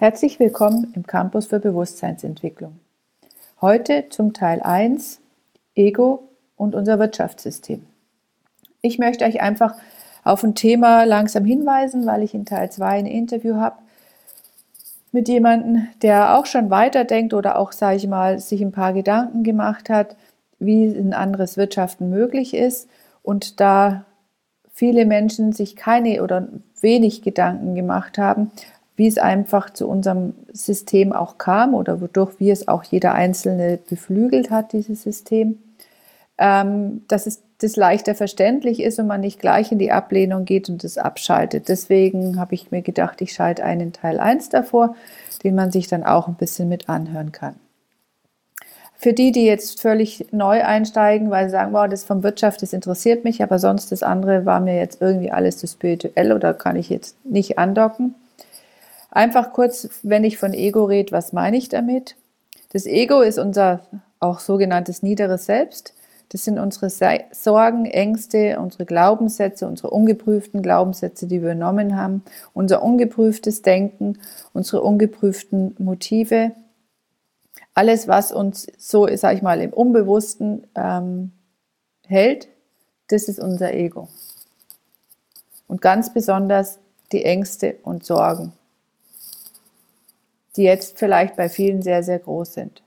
Herzlich willkommen im Campus für Bewusstseinsentwicklung. Heute zum Teil 1, Ego und unser Wirtschaftssystem. Ich möchte euch einfach auf ein Thema langsam hinweisen, weil ich in Teil 2 ein Interview habe mit jemandem, der auch schon weiterdenkt oder auch, sage ich mal, sich ein paar Gedanken gemacht hat, wie ein anderes Wirtschaften möglich ist. Und da viele Menschen sich keine oder wenig Gedanken gemacht haben, wie es einfach zu unserem System auch kam oder wodurch wie es auch jeder Einzelne beflügelt hat, dieses System, dass es das leichter verständlich ist und man nicht gleich in die Ablehnung geht und das abschaltet. Deswegen habe ich mir gedacht, ich schalte einen Teil 1 davor, den man sich dann auch ein bisschen mit anhören kann. Für die jetzt völlig neu einsteigen, weil sie sagen, wow, das vom Wirtschaft, das interessiert mich, aber sonst das andere war mir jetzt irgendwie alles zu spirituell oder kann ich jetzt nicht andocken. Einfach kurz, wenn ich von Ego rede, was meine ich damit? Das Ego ist unser auch sogenanntes niederes Selbst. Das sind unsere Sorgen, Ängste, unsere Glaubenssätze, unsere ungeprüften Glaubenssätze, die wir übernommen haben, unser ungeprüftes Denken, unsere ungeprüften Motive. Alles, was uns so, sag ich mal, im Unbewussten hält, das ist unser Ego. Und ganz besonders die Ängste und Sorgen, die jetzt vielleicht bei vielen sehr, sehr groß sind.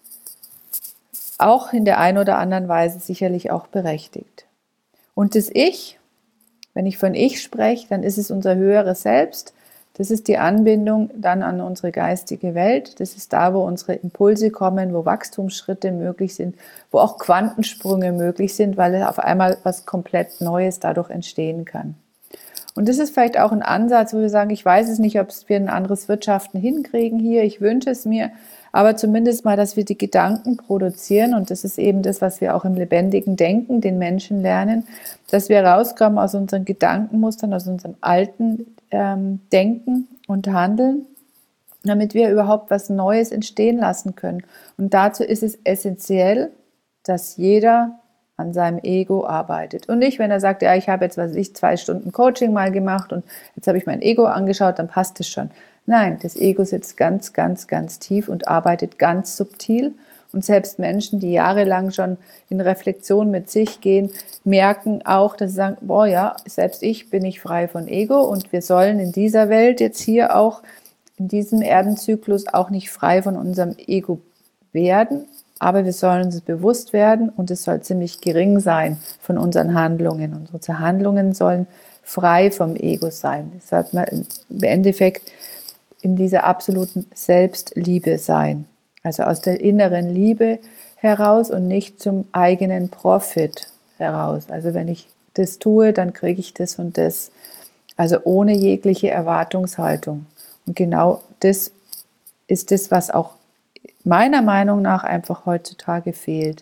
Auch in der einen oder anderen Weise sicherlich auch berechtigt. Und das Ich, wenn ich von Ich spreche, dann ist es unser höheres Selbst. Das ist die Anbindung dann an unsere geistige Welt. Das ist da, wo unsere Impulse kommen, wo Wachstumsschritte möglich sind, wo auch Quantensprünge möglich sind, weil auf einmal was komplett Neues dadurch entstehen kann. Und das ist vielleicht auch ein Ansatz, wo wir sagen, ich weiß es nicht, ob wir ein anderes Wirtschaften hinkriegen hier, ich wünsche es mir, aber zumindest mal, dass wir die Gedanken produzieren und das ist eben das, was wir auch im lebendigen Denken den Menschen lernen, dass wir rauskommen aus unseren Gedankenmustern, aus unserem alten Denken und Handeln, damit wir überhaupt was Neues entstehen lassen können. Und dazu ist es essentiell, dass jeder an seinem Ego arbeitet. Und nicht, wenn er sagt, ja, ich habe jetzt, 2 Stunden Coaching mal gemacht und jetzt habe ich mein Ego angeschaut, dann passt es schon. Nein, das Ego sitzt ganz, ganz, ganz tief und arbeitet ganz subtil. Und selbst Menschen, die jahrelang schon in Reflexion mit sich gehen, merken auch, dass sie sagen, boah ja, selbst ich bin nicht frei von Ego und wir sollen in dieser Welt jetzt hier auch, in diesem Erdenzyklus auch nicht frei von unserem Ego werden, aber wir sollen uns bewusst werden und es soll ziemlich gering sein von unseren Handlungen. Und unsere Handlungen sollen frei vom Ego sein. Das sollte man im Endeffekt in dieser absoluten Selbstliebe sein. Also aus der inneren Liebe heraus und nicht zum eigenen Profit heraus. Also wenn ich das tue, dann kriege ich das und das. Also ohne jegliche Erwartungshaltung. Und genau das ist das, was auch meiner Meinung nach einfach heutzutage fehlt.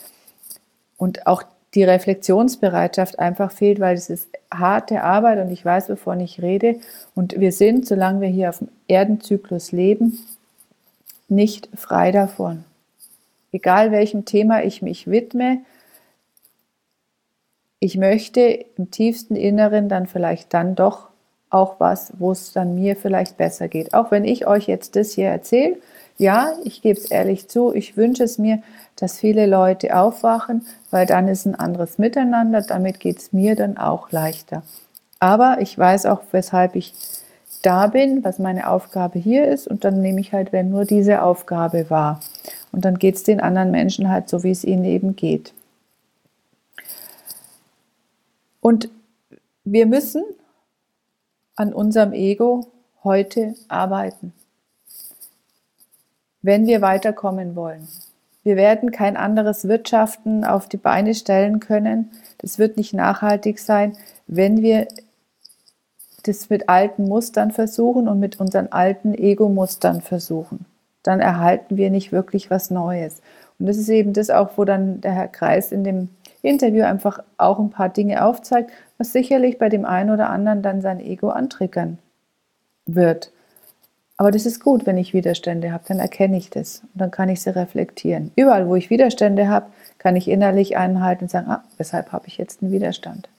Und auch die Reflexionsbereitschaft einfach fehlt, weil es ist harte Arbeit und ich weiß, wovon ich rede. Und wir sind, solange wir hier auf dem Erdenzyklus leben, nicht frei davon. Egal welchem Thema ich mich widme, ich möchte im tiefsten Inneren dann vielleicht dann doch auch was, wo es dann mir vielleicht besser geht. Auch wenn ich euch jetzt das hier erzähle, ja, ich gebe es ehrlich zu, ich wünsche es mir, dass viele Leute aufwachen, weil dann ist ein anderes Miteinander, damit geht es mir dann auch leichter. Aber ich weiß auch, weshalb ich da bin, was meine Aufgabe hier ist und dann nehme ich halt, wenn nur diese Aufgabe wahr. Und dann geht es den anderen Menschen halt so, wie es ihnen eben geht. Und wir müssen an unserem Ego heute arbeiten, wenn wir weiterkommen wollen. Wir werden kein anderes Wirtschaften auf die Beine stellen können. Das wird nicht nachhaltig sein, wenn wir das mit alten Mustern versuchen und mit unseren alten Ego-Mustern versuchen. Dann erhalten wir nicht wirklich was Neues. Und das ist eben das auch, wo dann der Herr Kreis in dem Interview einfach auch ein paar Dinge aufzeigt, was sicherlich bei dem einen oder anderen dann sein Ego antriggern wird. Aber das ist gut, wenn ich Widerstände habe, dann erkenne ich das und dann kann ich sie reflektieren. Überall, wo ich Widerstände habe, kann ich innerlich einhalten und sagen, weshalb habe ich jetzt einen Widerstand?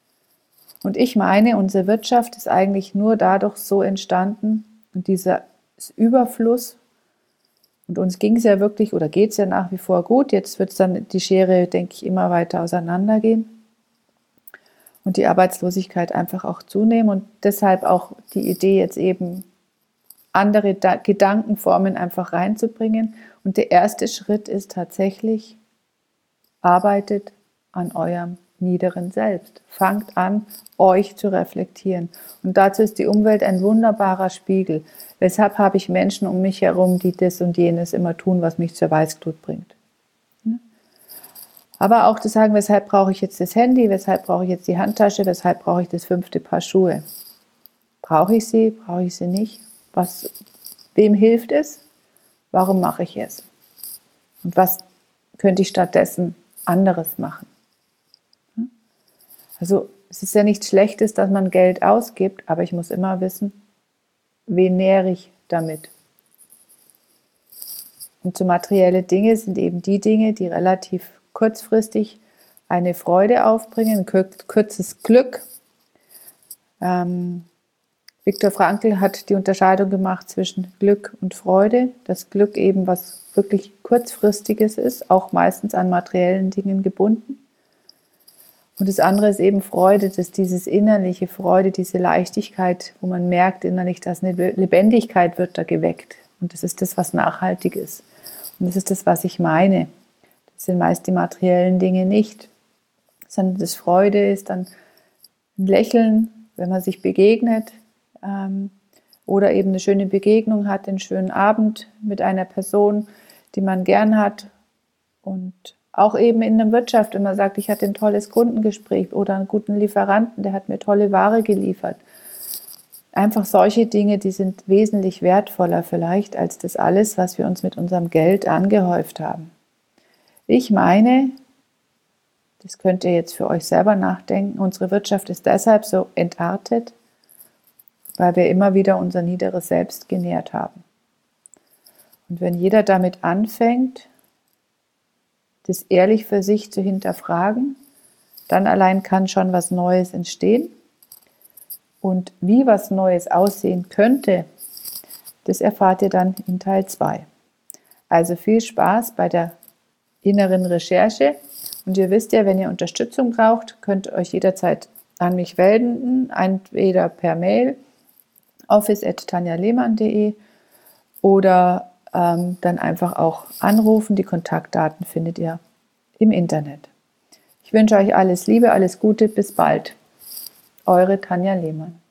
Und ich meine, unsere Wirtschaft ist eigentlich nur dadurch so entstanden und dieser ist Überfluss. Und uns ging es ja wirklich, oder geht es ja nach wie vor gut. Jetzt wird es dann die Schere, denke ich, immer weiter auseinandergehen. Und die Arbeitslosigkeit einfach auch zunehmen. Und deshalb auch die Idee, jetzt eben andere Gedankenformen einfach reinzubringen. Und der erste Schritt ist tatsächlich, arbeitet an eurem niederen Selbst. Fangt an, euch zu reflektieren. Und dazu ist die Umwelt ein wunderbarer Spiegel. Weshalb habe ich Menschen um mich herum, die das und jenes immer tun, was mich zur Weißglut bringt. Aber auch zu sagen, weshalb brauche ich jetzt das Handy, weshalb brauche ich jetzt die Handtasche, weshalb brauche ich das 5. Paar Schuhe. Brauche ich sie nicht? Wem hilft es? Warum mache ich es? Und was könnte ich stattdessen anderes machen? Also es ist ja nichts Schlechtes, dass man Geld ausgibt, aber ich muss immer wissen, wen nähere ich damit? Und so materielle Dinge sind eben die Dinge, die relativ kurzfristig eine Freude aufbringen, ein kurzes Glück. Viktor Frankl hat die Unterscheidung gemacht zwischen Glück und Freude. Das Glück eben was wirklich kurzfristiges ist, auch meistens an materiellen Dingen gebunden. Und das andere ist eben Freude, das ist dieses innerliche Freude, diese Leichtigkeit, wo man merkt innerlich, dass eine Lebendigkeit wird da geweckt. Und das ist das, was nachhaltig ist. Und das ist das, was ich meine. Das sind meist die materiellen Dinge nicht. Sondern das Freude ist dann ein Lächeln, wenn man sich begegnet oder eben eine schöne Begegnung hat, einen schönen Abend mit einer Person, die man gern hat. Und auch eben in der Wirtschaft, wenn man sagt, ich hatte ein tolles Kundengespräch oder einen guten Lieferanten, der hat mir tolle Ware geliefert. Einfach solche Dinge, die sind wesentlich wertvoller vielleicht als das alles, was wir uns mit unserem Geld angehäuft haben. Ich meine, das könnt ihr jetzt für euch selber nachdenken, unsere Wirtschaft ist deshalb so entartet, weil wir immer wieder unser niederes Selbst genährt haben. Und wenn jeder damit anfängt, das ehrlich für sich zu hinterfragen, dann allein kann schon was Neues entstehen. Und wie was Neues aussehen könnte, das erfahrt ihr dann in Teil 2. Also viel Spaß bei der inneren Recherche. Und ihr wisst ja, wenn ihr Unterstützung braucht, könnt ihr euch jederzeit an mich wenden, entweder per Mail office@tanjalehmann.de oder dann einfach auch anrufen. Die Kontaktdaten findet ihr im Internet. Ich wünsche euch alles Liebe, alles Gute, bis bald. Eure Tanja Lehmann.